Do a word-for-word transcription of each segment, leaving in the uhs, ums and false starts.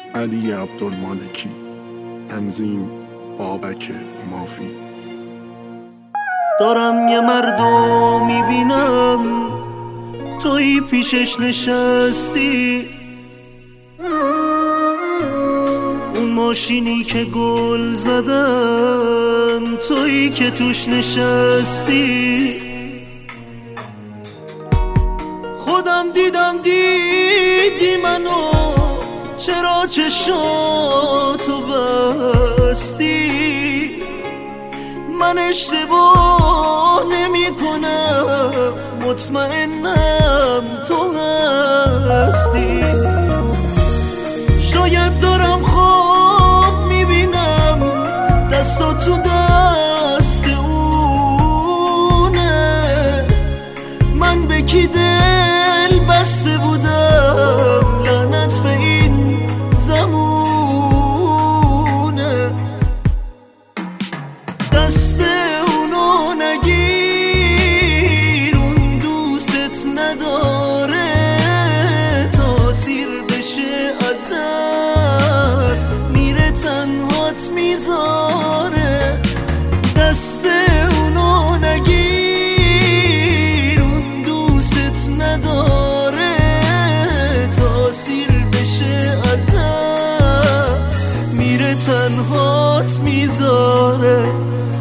علی عبدالمالکی. تنظیم بابک مافی. دارم یه مردو میبینم توی پیشش نشستی، اون ماشینی که گل زدن توی که توش نشستی. خودم دیدم دیدی منو، چرا چشاتو بستی؟ من اشتباه نمی کنم، مطمئنم تو هستی. شاید دارم خواب میبینم دستا تو دست اونه، من به کی دل بسته بودم، لعنت به این زمونه. دست اونو نگیر، اون دوست نداره، تاثیر بشه ازت میره تنهات میذاره. دست اونو نگیر، اون دوست نداره، تاثیر بشه ازت میره تنهات میذاره.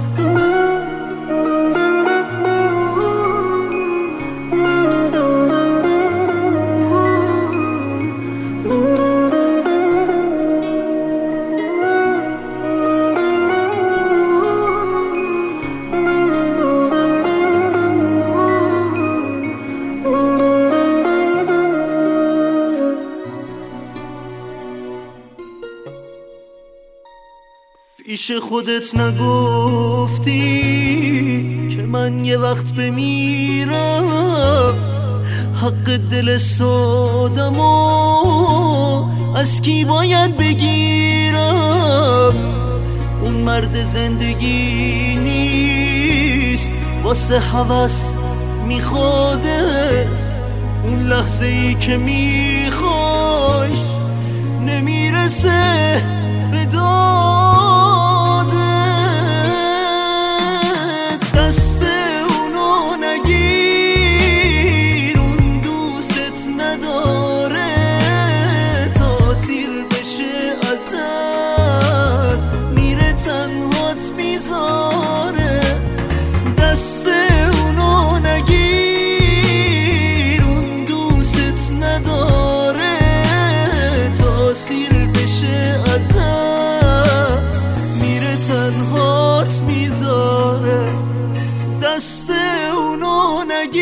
پیش خودت نگفتی که من یه وقت بمیرم، حق دل سادمو از کی باید بگیرم؟ اون مرد زندگی نیست، واسه هوس میخوادت، اون لحظه ای که میخوایش نمیرسه به دادت. دست اونو نگیر، اون دوست نداره، تاثیر بشه ازت میره تنهات میذاره. دست اونو نگیر، اون دوست نداره، تاثیر بشه ازت میره تنهات میذاره. دست اونو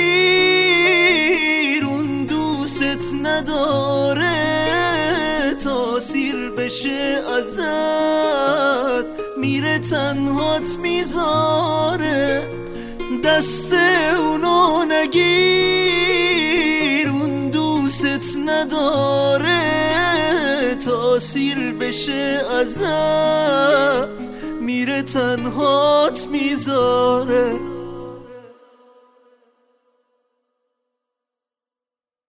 نگیر، اون دوست نداره، تاثیر بشه ازت میره تنهات میذاره. دست اونو نگیر، اون دوست نداره، تاثیر بشه ازت میره تنهات میذاره.